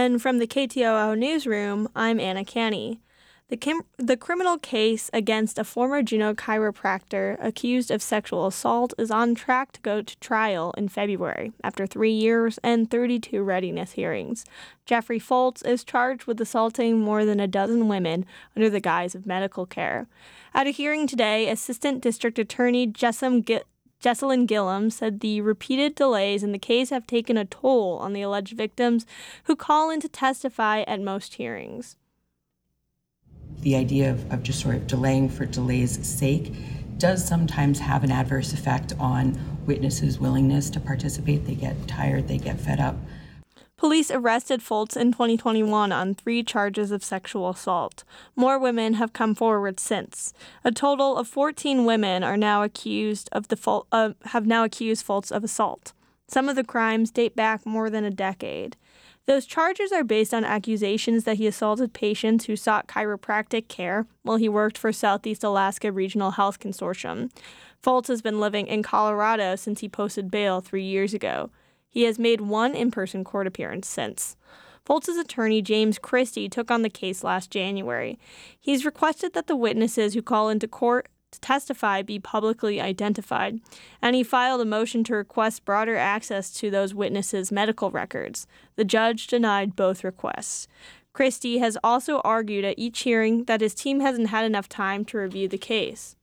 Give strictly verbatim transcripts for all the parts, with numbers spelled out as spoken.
And from the K T O O newsroom, I'm Anna Canny. The, kim- the criminal case against a former Juneau chiropractor accused of sexual assault is on track to go to trial in February after three years and thirty-two readiness hearings. Jeffrey Foltz is charged with assaulting more than a dozen women under the guise of medical care. At a hearing today, Assistant District Attorney Jessalyn G- Jessalyn Gillum said the repeated delays in the case have taken a toll on the alleged victims who call in to testify at most hearings. The idea of, of just sort of delaying for delay's sake does sometimes have an adverse effect on witnesses' willingness to participate. They get tired, they get fed up. Police arrested Foltz in twenty twenty-one on three charges of sexual assault. More women have come forward since. A total of fourteen women are now accused of the Fol- uh, have now accused Foltz of assault. Some of the crimes date back more than a decade. Those charges are based on accusations that he assaulted patients who sought chiropractic care while he worked for Southeast Alaska Regional Health Consortium. Foltz has been living in Colorado since he posted bail three years ago. He has made one in-person court appearance since. Foltz's attorney, James Christie, took on the case last January. He's requested that the witnesses who call into court to testify be publicly identified, and he filed a motion to request broader access to those witnesses' medical records. The judge denied both requests. Christie has also argued at each hearing that his team hasn't had enough time to review the case.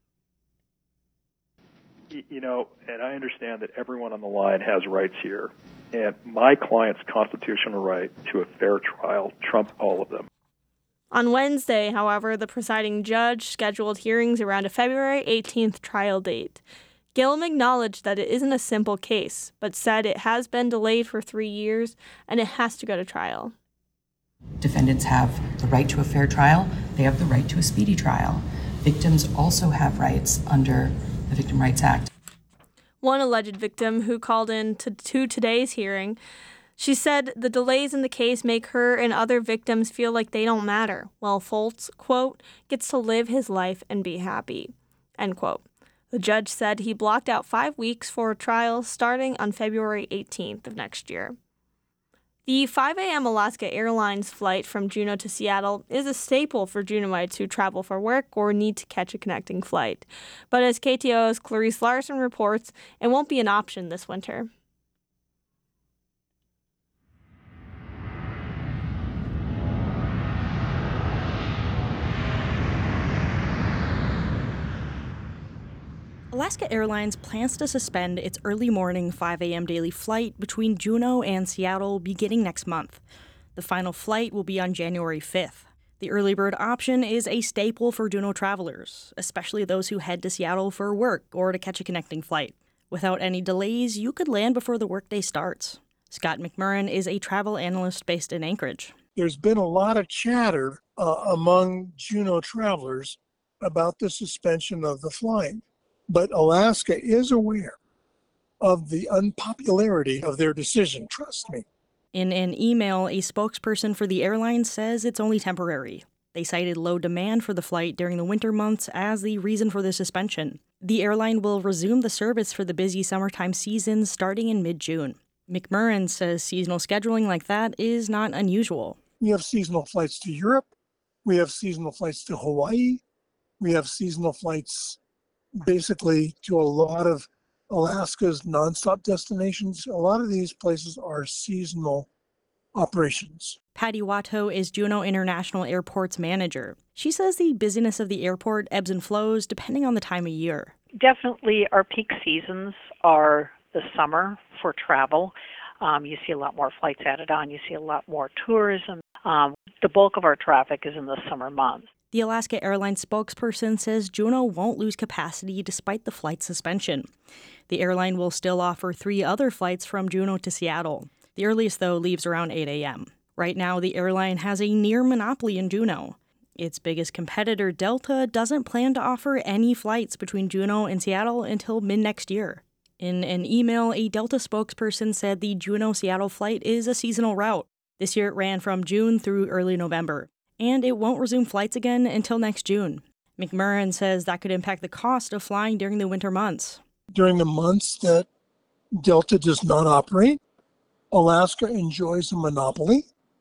You know, and I understand that everyone on the line has rights here, and my client's constitutional right to a fair trial trumps all of them. On Wednesday, however, the presiding judge scheduled hearings around a February eighteenth trial date. Gillum acknowledged that it isn't a simple case, but said it has been delayed for three years and it has to go to trial. Defendants have the right to a fair trial. They have the right to a speedy trial. Victims also have rights under the Victim Rights Act. One alleged victim who called in to, to today's hearing, she said the delays in the case make her and other victims feel like they don't matter, while Foltz, quote, gets to live his life and be happy, end quote. The judge said he blocked out five weeks for a trial starting on February eighteenth of next year. The five a.m. Alaska Airlines flight from Juneau to Seattle is a staple for Juneauites who travel for work or need to catch a connecting flight. But as K T O O's Clarice Larson reports, it won't be an option this winter. Alaska Airlines plans to suspend its early morning five a.m. daily flight between Juneau and Seattle beginning next month. The final flight will be on January fifth. The early bird option is a staple for Juneau travelers, especially those who head to Seattle for work or to catch a connecting flight. Without any delays, you could land before the workday starts. Scott McMurran is a travel analyst based in Anchorage. There's been a lot of chatter uh, among Juneau travelers about the suspension of the flying. But Alaska is aware of the unpopularity of their decision, trust me. In an email, a spokesperson for the airline says it's only temporary. They cited low demand for the flight during the winter months as the reason for the suspension. The airline will resume the service for the busy summertime season starting in mid-June. McMurran says seasonal scheduling like that is not unusual. We have seasonal flights to Europe. We have seasonal flights to Hawaii. We have seasonal flights basically to a lot of Alaska's nonstop destinations. A lot of these places are seasonal operations. Patty Watto is Juneau International Airport's manager. She says the busyness of the airport ebbs and flows depending on the time of year. Definitely our peak seasons are the summer for travel. Um, you see a lot more flights added on. You see a lot more tourism. Um, the bulk of our traffic is in the summer months. The Alaska Airlines spokesperson says Juneau won't lose capacity despite the flight suspension. The airline will still offer three other flights from Juneau to Seattle. The earliest, though, leaves around eight a.m. Right now, the airline has a near monopoly in Juneau. Its biggest competitor, Delta, doesn't plan to offer any flights between Juneau and Seattle until mid-next year. In an email, a Delta spokesperson said the Juneau-Seattle flight is a seasonal route. This year it ran from June through early November, and it won't resume flights again until next June. McMurran says that could impact the cost of flying during the winter months. During the months that Delta does not operate, Alaska enjoys a monopoly.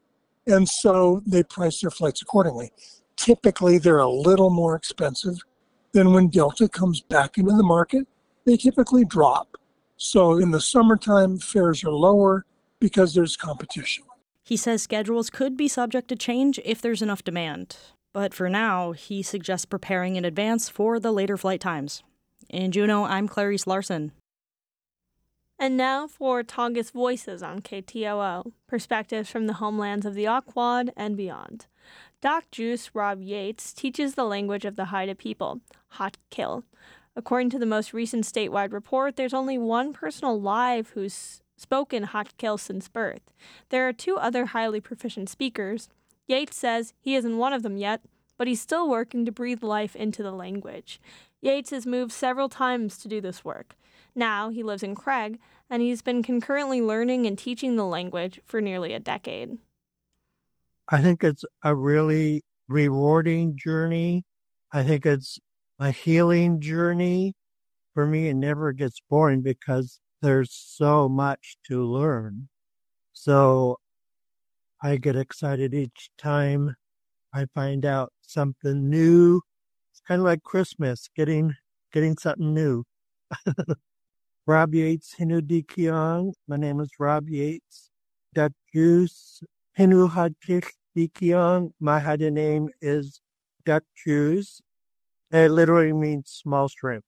And so they price their flights accordingly. Typically, they're a little more expensive. Then when Delta comes back into the market, they typically drop. So in the summertime, fares are lower because there's competition. He says schedules could be subject to change if there's enough demand. But for now, he suggests preparing in advance for the later flight times. In Juneau, I'm Clarice Larson. And now for Tongass Voices on K T O O, perspectives from the homelands of the Aquad and beyond. Doc Juice Rob Yates teaches the language of the Haida people, Hatkil. According to the most recent statewide report, there's only one person alive who's spoken Hatkil since birth. There are two other highly proficient speakers. Yates says he isn't one of them yet, but he's still working to breathe life into the language. Yates has moved several times to do this work. Now he lives in Craig, and he's been concurrently learning and teaching the language for nearly a decade. I think it's a really rewarding journey. I think it's a healing journey. For me, it never gets boring because there's so much to learn. So I get excited each time I find out something new. It's kind of like Christmas, getting getting something new. Rob Yates, Hinu Dikiang. My name is Rob Yates. Dutch Juice, Hinu Hadkich Dikiang. My Haida name is Dutch Juice. It literally means small shrimp.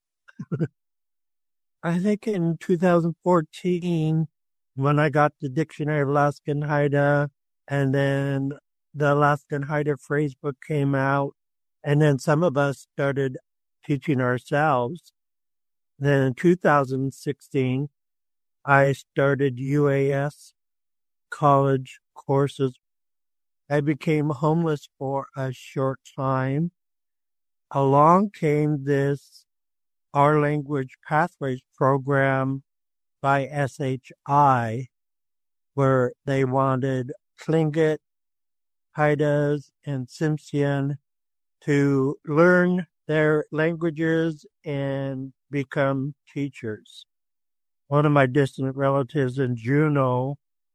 I think in two thousand fourteen, when I got the Dictionary of Alaskan Haida, and then the Alaskan Haida phrase book came out, and then some of us started teaching ourselves. Then in two thousand sixteen, I started U A S college courses. I became homeless for a short time. Along came this Our Language Pathways program by S H I, where they wanted Tlingit, Haidas, and Tsimshian to learn their languages and become teachers. One of my distant relatives in Juneau,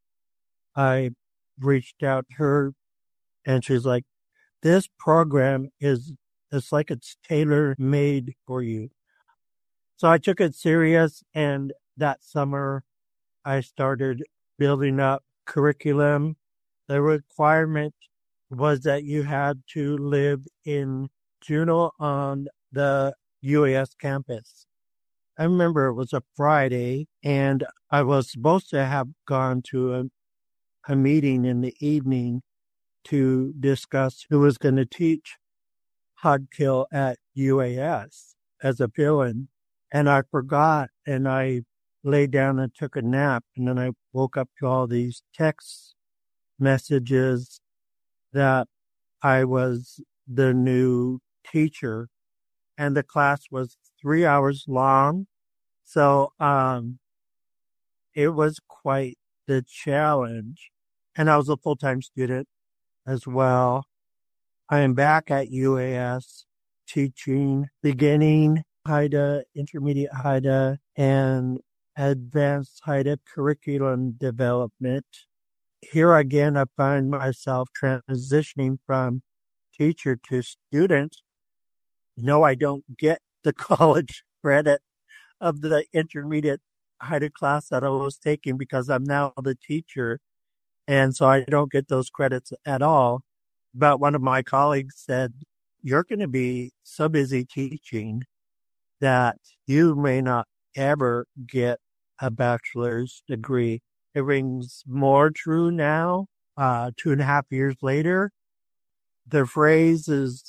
I reached out to her, and she's like, this program is, it's like it's tailor-made for you. So I took it serious, and that summer I started building up curriculum. The requirement was that you had to live in Juneau on the U A S campus. I remember it was a Friday, and I was supposed to have gone to a, a meeting in the evening to discuss who was going to teach Hadkil at U A S as a fill-in. And I forgot, and I laid down and took a nap, and then I woke up to all these text messages that I was the new teacher, and the class was three hours long. So um, it was quite the challenge. And I was a full-time student as well. I am back at U A S teaching beginning Haida, intermediate Haida, and advanced Haida curriculum development. Here again, I find myself transitioning from teacher to student. No, I don't get the college credit of the intermediate Haida class that I was taking because I'm now the teacher. And so I don't get those credits at all. But one of my colleagues said, you're going to be so busy teaching that you may not ever get a bachelor's degree. It rings more true now, uh, two and a half years later. The phrase is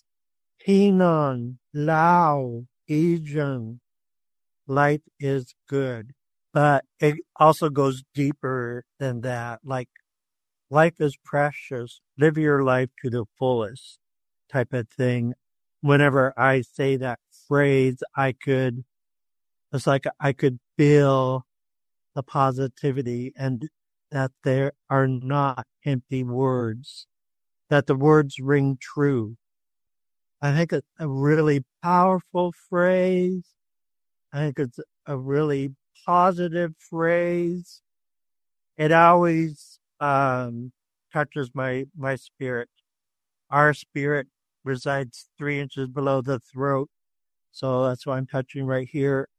Hinan, Lao, Ijan. Life is good. But it also goes deeper than that. Like, life is precious. Live your life to the fullest type of thing. Whenever I say that phrase, I could, it's like I could feel the positivity and that there are not empty words, that the words ring true. I think it's a really powerful phrase. I think it's a really positive phrase. It always um, touches my, my spirit. Our spirit resides three inches below the throat. So that's why I'm touching right here.